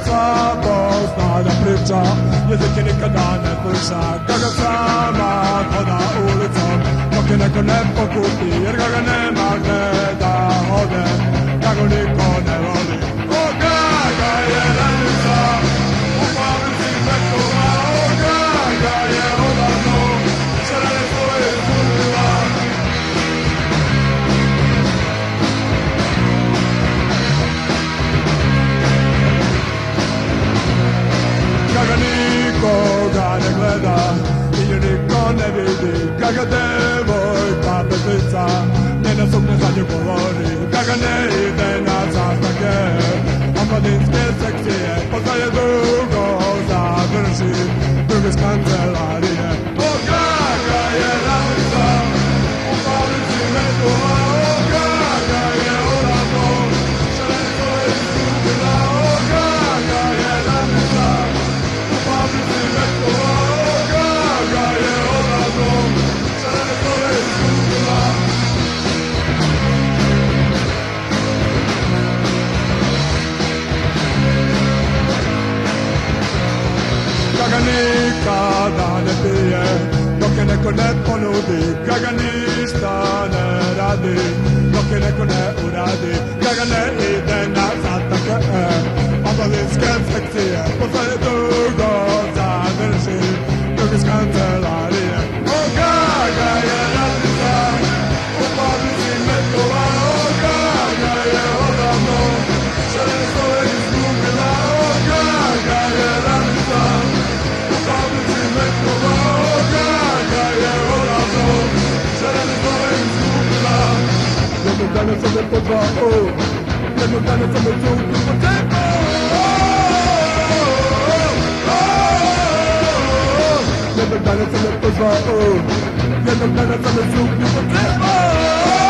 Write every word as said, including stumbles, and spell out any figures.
sva poznana priča, jezik je nikada ne sluša, kako sama hoda ulicom, dok je neko ne pokupi, jer ga nema gde da ode, kako niko ne voli. O Gaga je radnica, u fabrici mekova, o Gaga je odavno, sve rade svoje izgubila. Gaga nikoga ne gleda i nju niko ne vidi, Gaga devojka bez lica, njena suknja za nju govori, Gaga ne ide na sastanke, omladinske sekcije, poznaje dugo zadrži, druge s kancelarije. O Gaga je radnica, u fabrici mekova, o Gaga je odavno, sve svoje izgubila, o Gaga je radnica, u fabrici mekova, o Gaga je odavno, sve svoje izgubila. Gaga nikada ne pije, dok je neko ne ponudi, Gaga ništa ne radi, dok je neko ne uradi, Gaga ne ide na sastanke, omladinske sekcije, poznaje dugo zadrži, drugi s kancelarije. O Gaga je radnica, u fabrici mekova, o Gaga je odavno, sve svoje izgubila, o Gaga je radnica, u fabrici mekova, o Gaga je odavno, sve svoje izgubila. Jednog dana sam me pozvao, jednog dana sam me čuti po tebu. Jednog dana sam me pozvao, jednog dana sam me čuti po tebu.